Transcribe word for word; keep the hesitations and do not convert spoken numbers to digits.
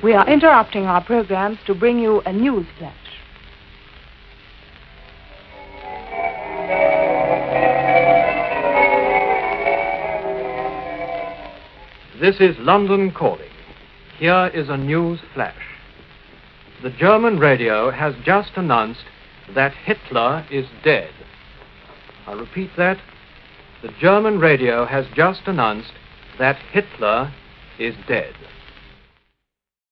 We are interrupting our programs to bring you a news flash. This is London calling. Here is a news flash. The German radio has just announced that Hitler is dead. I repeat that. The German radio has just announced that Hitler is dead.